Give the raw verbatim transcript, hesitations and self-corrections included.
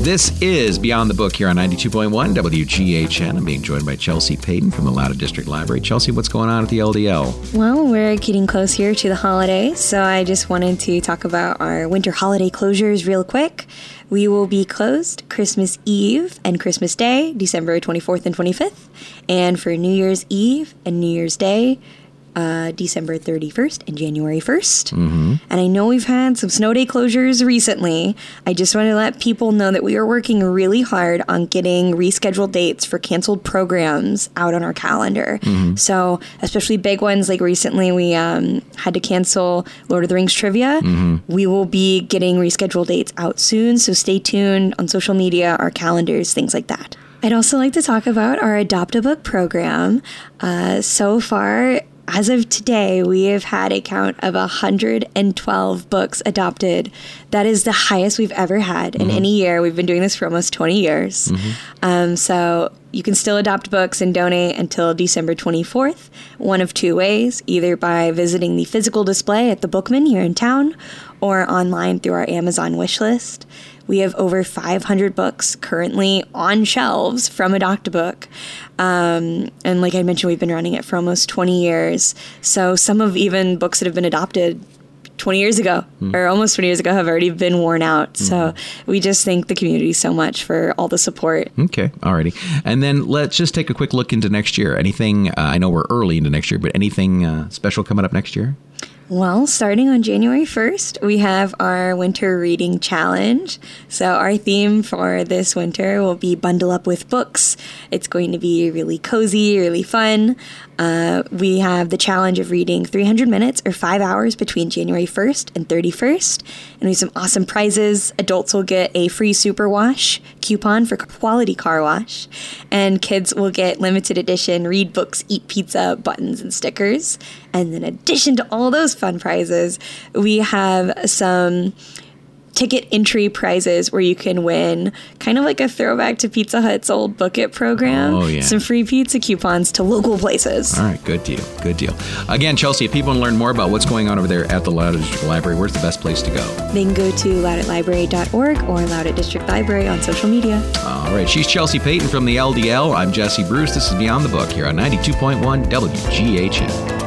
This is Beyond the Book here on ninety-two point one W G H N. I'm being joined by Chelsea Payton from the Loudoun District Library. Chelsea, what's going on at the L D L? Well, we're getting close here to the holidays, so I just wanted to talk about our winter holiday closures real quick. We will be closed Christmas Eve and Christmas Day, December twenty-fourth and twenty-fifth, and for New Year's Eve and New Year's Day, Uh, December thirty-first and January first. Mm-hmm. And I know we've had some snow day closures recently. I just want to let people know that we are working really hard on getting rescheduled dates for canceled programs out on our calendar. Mm-hmm. So especially big ones, like recently we um, had to cancel Lord of the Rings trivia. Mm-hmm. We will be getting rescheduled dates out soon. So stay tuned on social media, our calendars, things like that. I'd also like to talk about our Adopt-A-Book program. Uh, so far, as of today, we have had a count of one hundred twelve books adopted. That is the highest we've ever had in Mm-hmm. any year. We've been doing this for almost twenty years. Mm-hmm. Um, so you can still adopt books and donate until December twenty-fourth, one of two ways, either by visiting the physical display at the Bookman here in town or online through our Amazon wish list. We have over five hundred books currently on shelves from Adopt-A-Book. Um, and like I mentioned, we've been running it for almost twenty years. So some of even books that have been adopted twenty years ago mm. or almost twenty years ago have already been worn out. Mm. So we just thank the community so much for all the support. Okay. Alrighty. And then let's just take a quick look into next year. Anything, uh, I know we're early into next year, but anything uh, special coming up next year? Well, starting on January first, we have our Winter Reading Challenge. So our theme for this winter will be Bundle Up with Books. It's going to be really cozy, really fun. Uh, we have the challenge of reading three hundred minutes or five hours between January first and thirty-first. And we have some awesome prizes. Adults will get a free Super Wash coupon for quality car wash. And kids will get limited edition Read Books, Eat Pizza buttons and stickers. And in addition to all those fun prizes, we have some ticket entry prizes where you can win kind of like a throwback to Pizza Hut's old Book It program. Oh, yeah. Some free pizza coupons to local places. All right. Good deal. Good deal. Again, Chelsea, if people want to learn more about what's going on over there at the Loudoun District Library, where's the best place to go? They can go to loudoun library dot org or Loudoun District Library on social media. All right. She's Chelsea Payton from the L D L. I'm Jesse Bruce. This is Beyond the Book here on ninety-two point one W G H N.